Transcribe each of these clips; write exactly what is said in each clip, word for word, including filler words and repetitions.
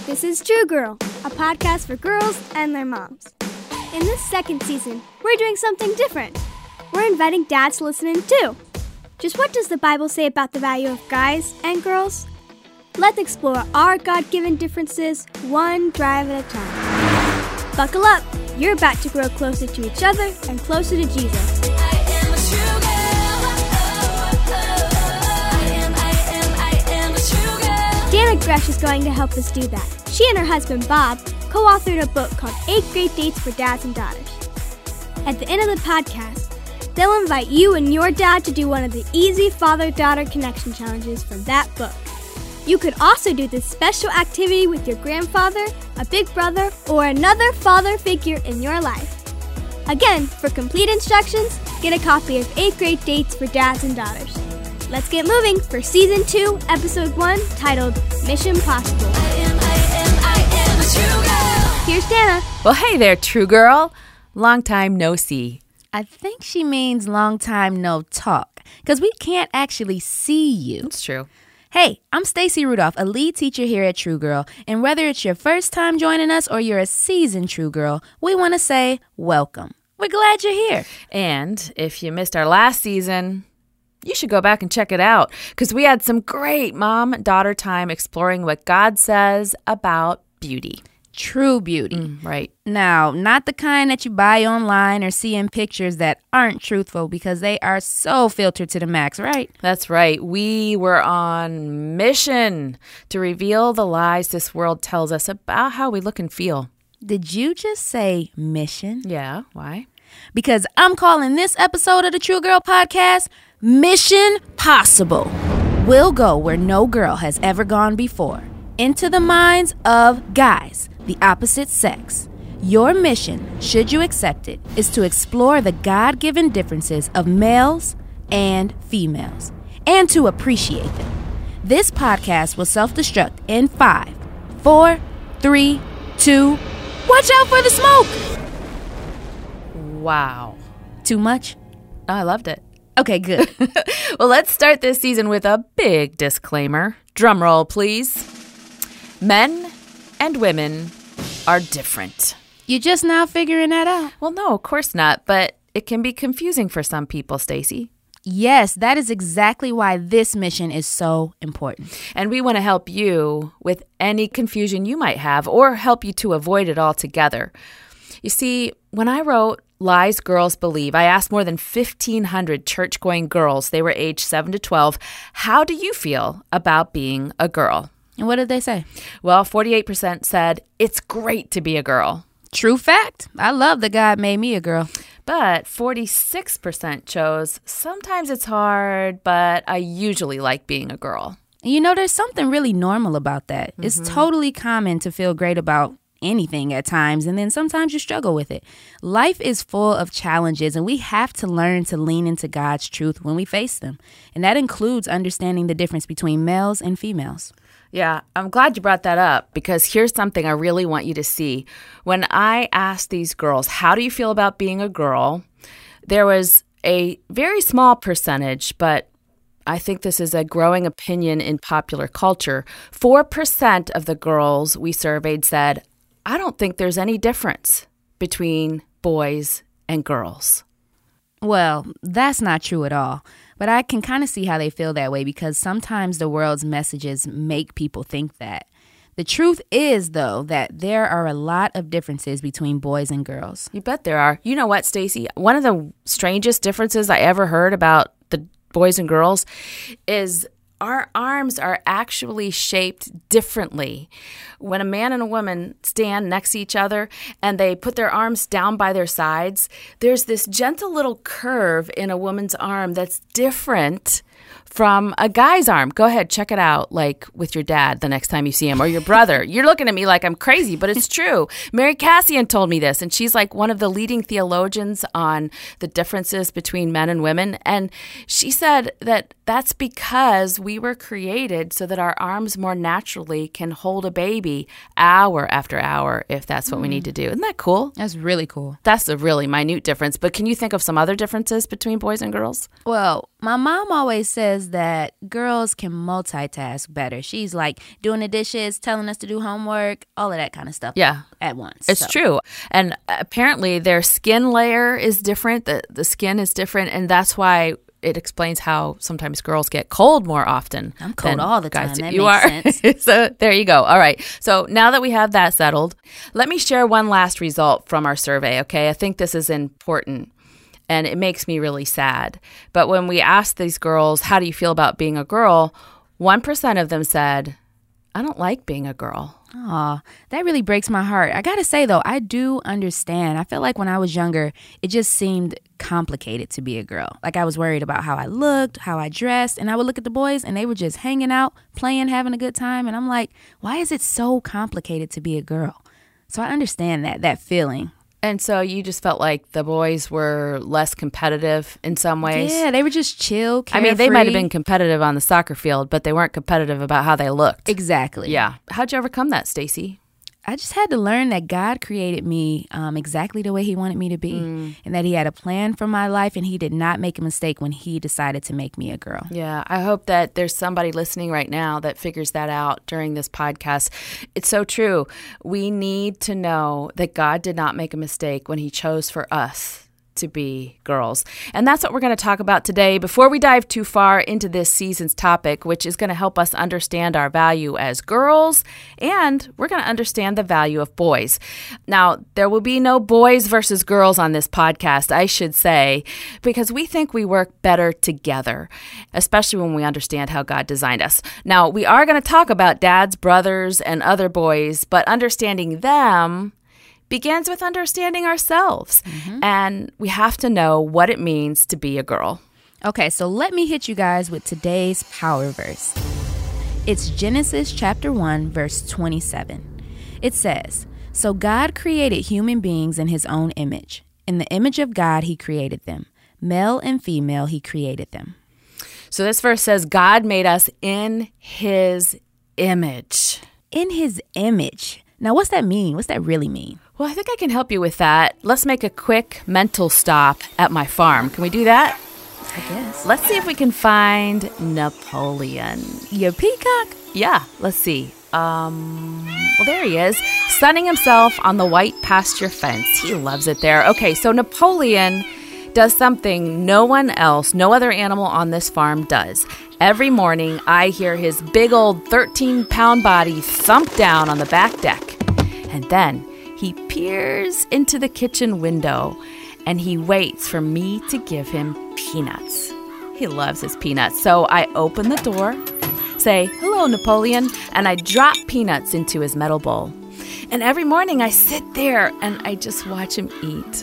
This is True Girl, a podcast for girls and their moms. In this second season, we're doing something different. We're inviting dads to listen in too. Just what does the Bible say about the value of guys and girls? Let's explore our God-given differences one drive at a time. Buckle up. You're about to grow closer to each other and closer to Jesus. I am a true girl. Oh, oh, oh. I am, I am, I am a true girl. Dana Gresh is going to help us do that. She and her husband, Bob, co-authored a book called Eight Great Dates for Dads and Daughters. At the end of the podcast, they'll invite you and your dad to do one of the easy father-daughter connection challenges from that book. You could also do this special activity with your grandfather, a big brother, or another father figure in your life. Again, for complete instructions, get a copy of Eight Great Dates for Dads and Daughters. Let's get moving for Season two, Episode one, titled Mission Possible. I am, I am, I am a true girl. Here's Dana. Well, hey there, True Girl. Long time no see. I think she means long time no talk, because we can't actually see you. It's true. Hey, I'm Stacy Rudolph, a lead teacher here at True Girl, and whether it's your first time joining us or you're a seasoned True Girl, we want to say welcome. We're glad you're here. And if you missed our last season, you should go back and check it out, because we had some great mom-daughter time exploring what God says about beauty. True beauty. Mm, right. Now, not the kind that you buy online or see in pictures that aren't truthful, because they are so filtered to the max, right? That's right. We were on mission to reveal the lies this world tells us about how we look and feel. Did you just say mission? Yeah, why? Because I'm calling this episode of the True Girl podcast Mission Possible. We'll go where no girl has ever gone before, into the minds of guys, the opposite sex. Your mission, should you accept it, is to explore the God-given differences of males and females, and to appreciate them. This podcast will self-destruct in five, four, three, two, watch out for the smoke! Wow. Too much? Oh, I loved it. Okay, good. Well, let's start this season with a big disclaimer. Drum roll, please. Men and women are different. You just now figuring that out? Well, no, of course not, but it can be confusing for some people, Stacy. Yes, that is exactly why this mission is so important. And we want to help you with any confusion you might have, or help you to avoid it altogether. You see, when I wrote Lies Girls Believe, I asked more than fifteen hundred church-going girls, they were aged seven to twelve, how do you feel about being a girl? And what did they say? Well, forty-eight percent said, it's great to be a girl. True fact. I love that God made me a girl. But forty-six percent chose, sometimes it's hard, but I usually like being a girl. You know, there's something really normal about that. Mm-hmm. It's totally common to feel great about anything at times, and then sometimes you struggle with it. Life is full of challenges, and we have to learn to lean into God's truth when we face them. And that includes understanding the difference between males and females. Yeah, I'm glad you brought that up, because here's something I really want you to see. When I asked these girls, how do you feel about being a girl? There was a very small percentage, but I think this is a growing opinion in popular culture. four percent of the girls we surveyed said, I don't think there's any difference between boys and girls. Well, that's not true at all. But I can kind of see how they feel that way, because sometimes the world's messages make people think that. The truth is, though, that there are a lot of differences between boys and girls. You bet there are. You know what, Stacy? One of the strangest differences I ever heard about the boys and girls is our arms are actually shaped differently. When a man and a woman stand next to each other and they put their arms down by their sides, there's this gentle little curve in a woman's arm that's different from a guy's arm. Go ahead, check it out, like with your dad the next time you see him, or your brother. You're looking at me like I'm crazy, but it's true. Mary Cassian told me this, and she's like one of the leading theologians on the differences between men and women. And she said that that's because we were created so that our arms more naturally can hold a baby hour after hour if that's what mm. we need to do. Isn't that cool? That's really cool. That's a really minute difference. But can you think of some other differences between boys and girls? Well, my mom always says says that girls can multitask better. She's like doing the dishes, telling us to do homework, all of that kind of stuff. Yeah. At once. It's so. true. And apparently their skin layer is different. The, the skin is different. And that's why it explains how sometimes girls get cold more often. I'm cold than all the guys time. do. That you makes are. sense. So there you go. All right. So now that we have that settled, let me share one last result from our survey, okay? I think this is important, and it makes me really sad. But when we asked these girls, how do you feel about being a girl, one percent of them said, I don't like being a girl. Aw, that really breaks my heart. I gotta say, though, I do understand. I feel like when I was younger, it just seemed complicated to be a girl. Like I was worried about how I looked, how I dressed, and I would look at the boys and they were just hanging out, playing, having a good time. And I'm like, why is it so complicated to be a girl? So I understand that, that feeling. And so you just felt like the boys were less competitive in some ways? Yeah, they were just chill, I mean, they carefree. might have been competitive on the soccer field, but they weren't competitive about how they looked. Exactly. Yeah. How'd you overcome that, Stacey? I just had to learn that God created me um, exactly the way he wanted me to be, mm. and that he had a plan for my life, and he did not make a mistake when he decided to make me a girl. Yeah, I hope that there's somebody listening right now that figures that out during this podcast. It's so true. We need to know that God did not make a mistake when he chose for us to be girls. And that's what we're going to talk about today before we dive too far into this season's topic, which is going to help us understand our value as girls, and we're going to understand the value of boys. Now, there will be no boys versus girls on this podcast, I should say, because we think we work better together, especially when we understand how God designed us. Now, we are going to talk about dads, brothers, and other boys, but understanding them begins with understanding ourselves. Mm-hmm. And we have to know what it means to be a girl. Okay, so let me hit you guys with today's power verse. It's Genesis chapter one, verse twenty-seven. It says, "So God created human beings in his own image. In the image of God, he created them. Male and female, he created them." So this verse says God made us in his image. In his image. Now, what's that mean? What's that really mean? Well, I think I can help you with that. Let's make a quick mental stop at my farm. Can we do that? I guess. Let's see if we can find Napoleon. Your peacock? Yeah, let's see. Um, well, there he is, sunning himself on the white pasture fence. He loves it there. Okay, so Napoleon does something no one else, no other animal on this farm does. Every morning, I hear his big old thirteen-pound body thump down on the back deck. And then he peers into the kitchen window, and he waits for me to give him peanuts. He loves his peanuts. So I open the door, say, "Hello, Napoleon," and I drop peanuts into his metal bowl. And every morning, I sit there, and I just watch him eat.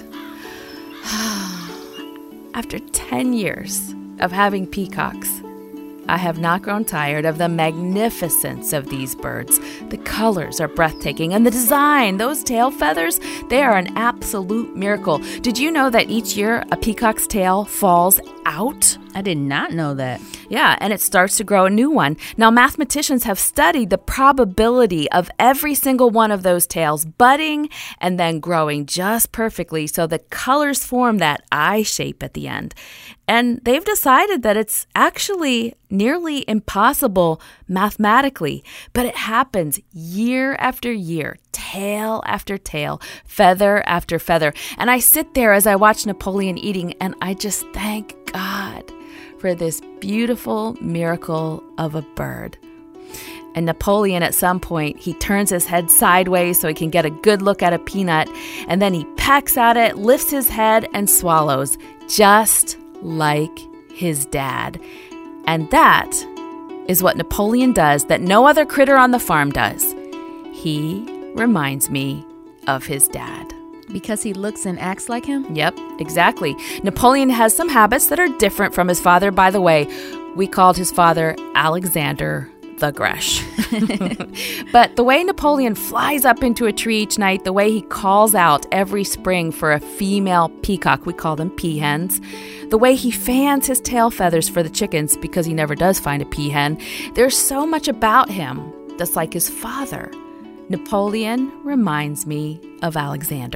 After ten years of having peacocks, I have not grown tired of the magnificence of these birds. The colors are breathtaking, and the design, those tail feathers, they are an absolute miracle. Did you know that each year a peacock's tail falls out? I did not know that. Yeah, and it starts to grow a new one. Now, mathematicians have studied the probability of every single one of those tails budding and then growing just perfectly so the colors form that eye shape at the end. And they've decided that it's actually nearly impossible mathematically, but it happens year after year, tail after tail, feather after feather. And I sit there as I watch Napoleon eating, and I just thank God for this beautiful miracle of a bird. And Napoleon, at some point, he turns his head sideways so he can get a good look at a peanut, and then he pecks at it, lifts his head, and swallows, just like his dad. And that is what Napoleon does that no other critter on the farm does. He reminds me of his dad. Because he looks and acts like him? Yep, exactly. Napoleon has some habits that are different from his father. By the way, we called his father Alexander the Gresh. But the way Napoleon flies up into a tree each night, the way he calls out every spring for a female peacock, we call them peahens, the way he fans his tail feathers for the chickens because he never does find a peahen, there's so much about him that's like his father. Napoleon reminds me of Alexander.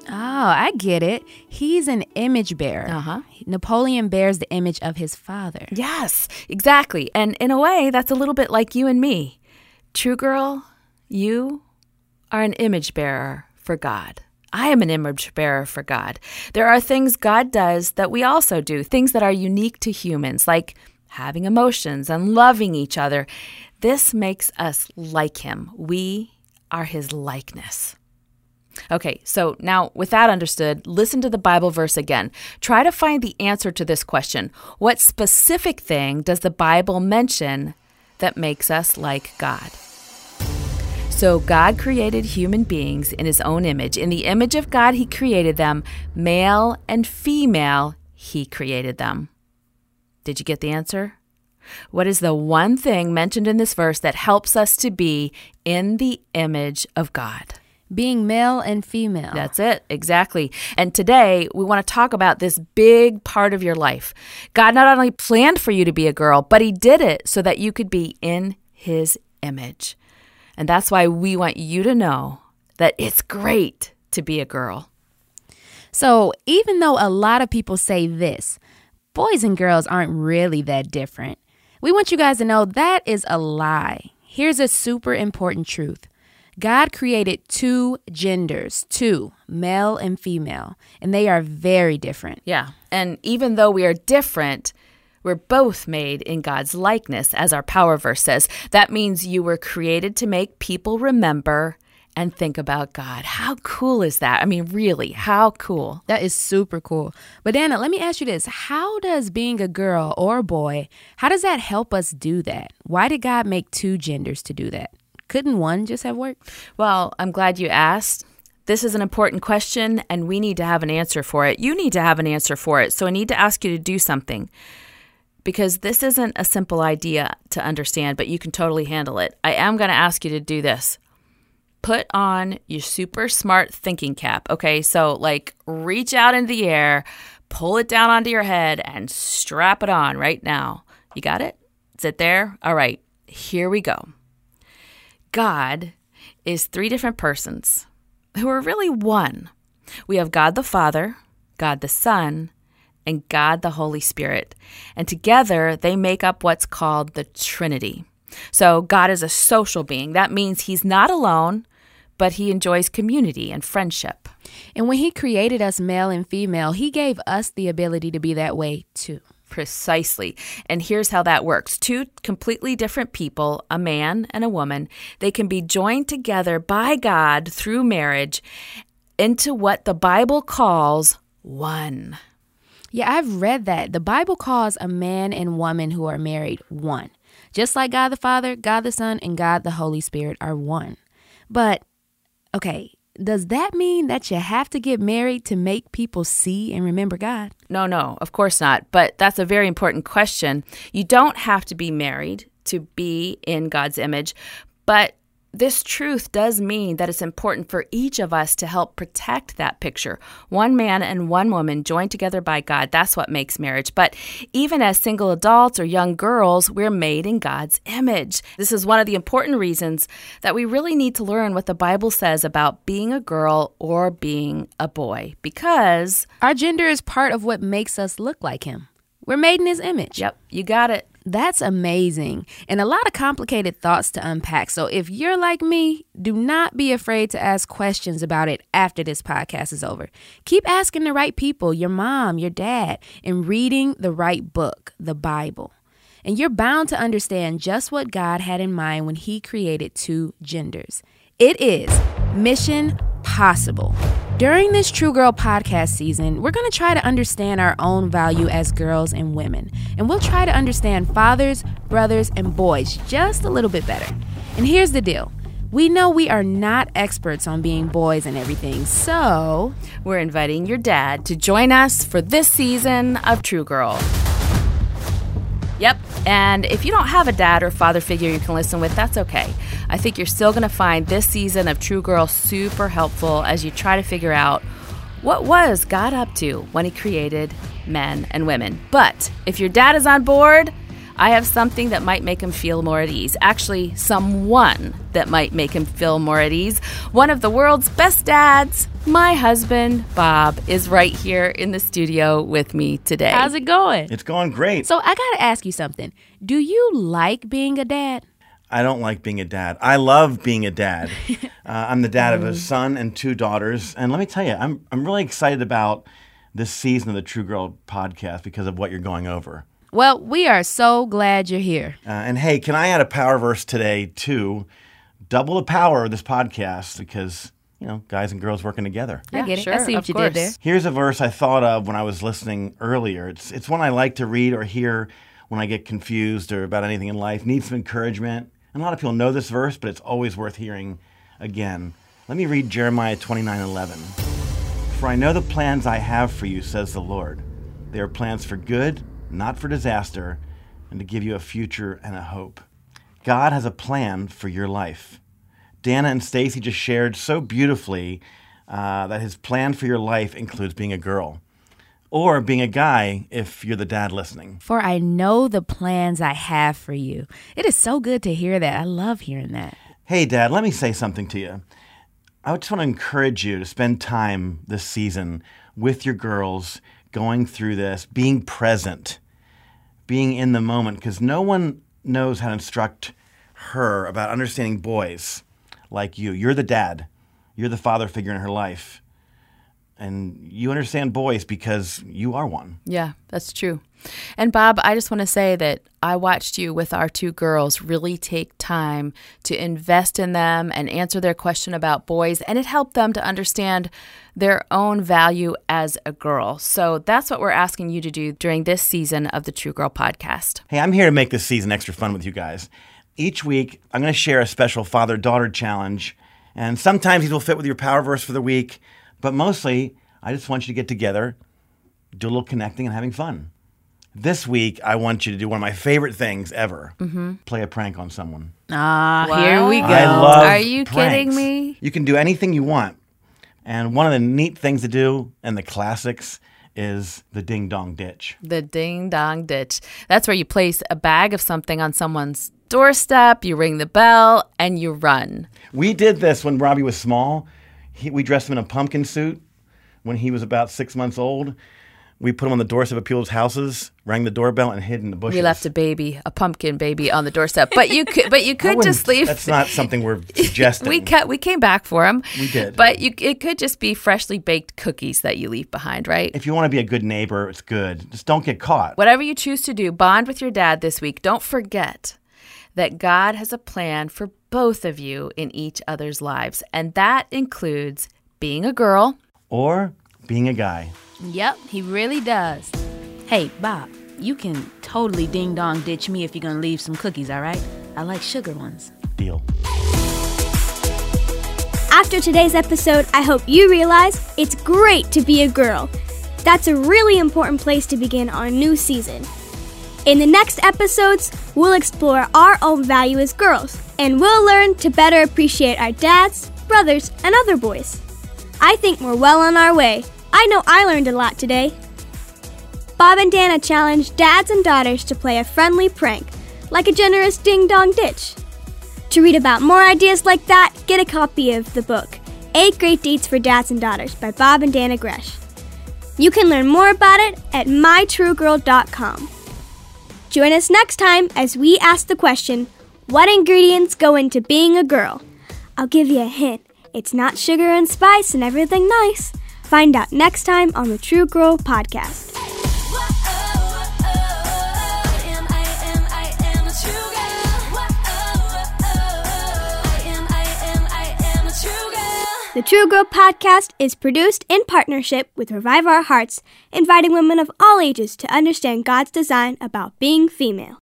Oh, I get it. He's an image bearer. Uh-huh. Napoleon bears the image of his father. Yes, exactly. And in a way, that's a little bit like you and me. True girl, you are an image bearer for God. I am an image bearer for God. There are things God does that we also do, things that are unique to humans, like having emotions and loving each other. This makes us like him. We are his likeness. Okay, so now with that understood, listen to the Bible verse again. Try to find the answer to this question. What specific thing does the Bible mention that makes us like God? So God created human beings in his own image. In the image of God, he created them. Male and female, he created them. Did you get the answer? What is the one thing mentioned in this verse that helps us to be in the image of God? Being male and female. That's it, exactly. And today, we want to talk about this big part of your life. God not only planned for you to be a girl, but he did it so that you could be in his image. And that's why we want you to know that it's great to be a girl. So even though a lot of people say this, boys and girls aren't really that different, we want you guys to know that is a lie. Here's a super important truth. God created two genders, two, male and female, and they are very different. Yeah, and even though we are different, we're both made in God's likeness, as our power verse says. That means you were created to make people remember and think about God. How cool is that? I mean, really, how cool? That is super cool. But Dana, let me ask you this. How does being a girl or a boy, how does that help us do that? Why did God make two genders to do that? Couldn't one just have worked? Well, I'm glad you asked. This is an important question, and we need to have an answer for it. You need to have an answer for it, so I need to ask you to do something. Because this isn't a simple idea to understand, but you can totally handle it. I am going to ask you to do this. Put on your super smart thinking cap, okay? So, like, reach out into the air, pull it down onto your head, and strap it on right now. You got it? Is it there? All right, here we go. God is three different persons who are really one. We have God the Father, God the Son, and God the Holy Spirit. And together they make up what's called the Trinity. So God is a social being. That means he's not alone, but he enjoys community and friendship. And when he created us male and female, he gave us the ability to be that way too. Precisely. And here's how that works. Two completely different people, a man and a woman, they can be joined together by God through marriage into what the Bible calls one. Yeah, I've read that. The Bible calls a man and woman who are married one. Just like God the Father, God the Son, and God the Holy Spirit are one. But, okay, does that mean that you have to get married to make people see and remember God? No, no, of course not. But that's a very important question. You don't have to be married to be in God's image, but this truth does mean that it's important for each of us to help protect that picture. One man and one woman joined together by God, that's what makes marriage. But even as single adults or young girls, we're made in God's image. This is one of the important reasons that we really need to learn what the Bible says about being a girl or being a boy, because our gender is part of what makes us look like him. We're made in his image. Yep, you got it. That's amazing, and a lot of complicated thoughts to unpack. So if you're like me, do not be afraid to ask questions about it after this podcast is over. Keep asking the right people, your mom, your dad, and reading the right book, the Bible. And you're bound to understand just what God had in mind when he created two genders. It is Mission Possible. During this True Girl podcast season, we're going to try to understand our own value as girls and women. And we'll try to understand fathers, brothers, and boys just a little bit better. And here's the deal. We know we are not experts on being boys and everything, so we're inviting your dad to join us for this season of True Girl. Yep, and if you don't have a dad or father figure you can listen with, that's okay. I think you're still going to find this season of True Girl super helpful as you try to figure out what was God up to when he created men and women. But if your dad is on board, I have something that might make him feel more at ease. Actually, someone that might make him feel more at ease. One of the world's best dads, my husband, Bob, is right here in the studio with me today. How's it going? It's going great. So I got to ask you something. Do you like being a dad? I don't like being a dad. I love being a dad. Uh, I'm the dad of a son and two daughters. And let me tell you, I'm I'm really excited about this season of the True Girl podcast because of what you're going over. Well, we are so glad you're here. Uh, and hey, can I add a power verse today too? Double the power of this podcast because, you know, guys and girls working together. I get it. sure, I see what of you course. did there. Here's a verse I thought of when I was listening earlier. It's it's one I like to read or hear when I get confused or about anything in life. Need some encouragement. And a lot of people know this verse, but it's always worth hearing again. Let me read Jeremiah twenty-nine eleven. For I know the plans I have for you, says the Lord. They are plans for good, not for disaster, and to give you a future and a hope. God has a plan for your life. Dana and Stacy just shared so beautifully uh, that his plan for your life includes being a girl. Or being a guy if you're the dad listening. For I know the plans I have for you. It is so good to hear that. I love hearing that. Hey, Dad, let me say something to you. I just want to encourage you to spend time this season with your girls, going through this, being present, being in the moment, because no one knows how to instruct her about understanding boys like you. You're the dad. You're the father figure in her life. And you understand boys because you are one. Yeah, that's true. And Bob, I just want to say that I watched you with our two girls really take time to invest in them and answer their question about boys, and it helped them to understand their own value as a girl. So that's what we're asking you to do during this season of the True Girl podcast. Hey, I'm here to make this season extra fun with you guys. Each week, I'm going to share a special father-daughter challenge, and sometimes these will fit with your power verse for the week. But mostly, I just want you to get together, do a little connecting and having fun. This week, I want you to do one of my favorite things ever. Mm-hmm. Play a prank on someone. Ah, Wow. here we go. I love Are you pranks. kidding me? You can do anything you want. And one of the neat things to do, and the classics, is the ding-dong ditch. The ding-dong ditch. That's where you place a bag of something on someone's doorstep, you ring the bell, and you run. We did this when Robbie was small. He, we dressed him in a pumpkin suit when he was about six months old. We put him on the doorstep of people's houses, rang the doorbell, and hid in the bushes. We left a baby, a pumpkin baby, on the doorstep. But you could, but you I could wouldn't- just leave. That's not something we're suggesting. We cut. We came back for him. We did. But you, it could just be freshly baked cookies that you leave behind, right? If you want to be a good neighbor, it's good. Just don't get caught. Whatever you choose to do, bond with your dad this week. Don't forget that God has a plan for both of you in each other's lives, and that includes being a girl. Or being a guy. Yep, he really does. Hey, Bob, you can totally ding-dong ditch me if you're going to leave some cookies, all right? I like sugar ones. Deal. After today's episode, I hope you realize it's great to be a girl. That's a really important place to begin our new season. In the next episodes, we'll explore our own value as girls, and we'll learn to better appreciate our dads, brothers, and other boys. I think we're well on our way. I know I learned a lot today. Bob and Dana challenged dads and daughters to play a friendly prank, like a generous ding-dong ditch. To read about more ideas like that, get a copy of the book, Eight Great Dates for Dads and Daughters by Bob and Dana Gresh. You can learn more about it at my true girl dot com. Join us next time as we ask the question, what ingredients go into being a girl? I'll give you a hint. It's not sugar and spice and everything nice. Find out next time on the True Girl podcast. The True Girl podcast is produced in partnership with Revive Our Hearts, inviting women of all ages to understand God's design about being female.